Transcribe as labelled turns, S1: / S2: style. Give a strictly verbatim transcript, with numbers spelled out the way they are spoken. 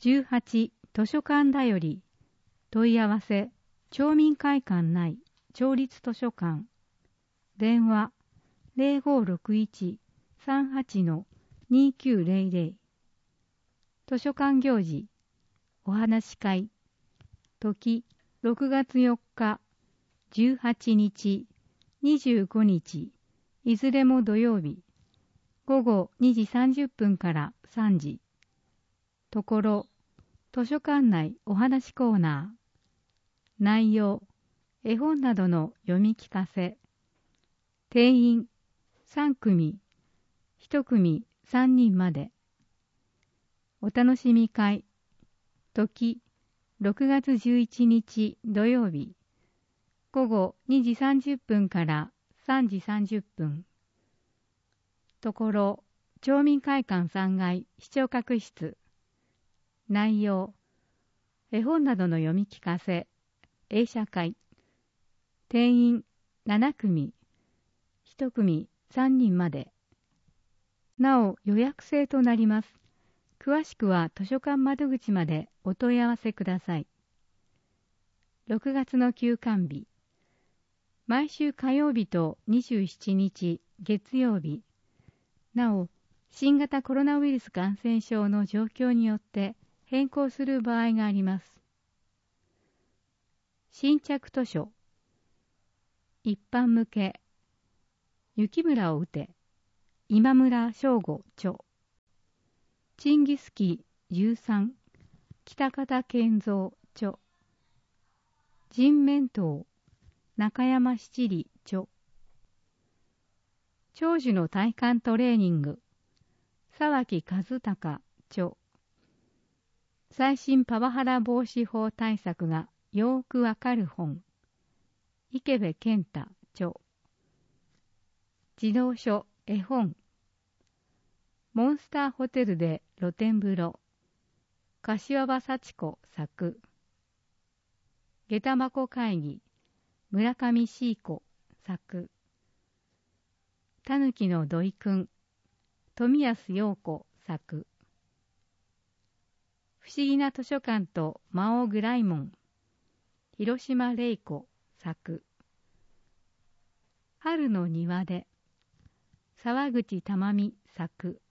S1: じゅうはち図書館だより問い合わせ町民会館内町立図書館電話 ゼロごろくいち さんはち にきゅうゼロゼロ 図書館行事お話し会時ろくがつよっかじゅうはちにちにじゅうごにちいずれも土曜日ごごにじさんじゅっぷんからさんじところ図書館内お話コーナー内容絵本などの読み聞かせ定員さんくみいちくみさんにんまでお楽しみ会時ろくがつじゅういちにち土曜日ごごにじさんじゅっぷんからさんじさんじゅっぷんところ町民会館さんがい視聴覚室内容絵本などの読み聞かせ映写会定員ななくみいちくみさんにんまでなお予約制となります。詳しくは図書館窓口までお問い合わせください。ろくがつの休館日毎週火曜日とにじゅうしちにち月曜日なお新型コロナウイルス感染症の状況によって変更する場合があります。新着図書一般向け雪村を打て今村翔吾著チンギスキーじゅうさん北方健三著人面刀中山七里著長寿の体幹トレーニング沢木和孝著最新パワハラ防止法対策がよーくわかる本池部健太著児童書絵本モンスターホテルで露天風呂柏葉幸子作下駄箱会議村上シー子作たぬきの土井くん富安陽子作不思議な図書館と魔王グライモン広島玲子作春の庭で沢口珠美作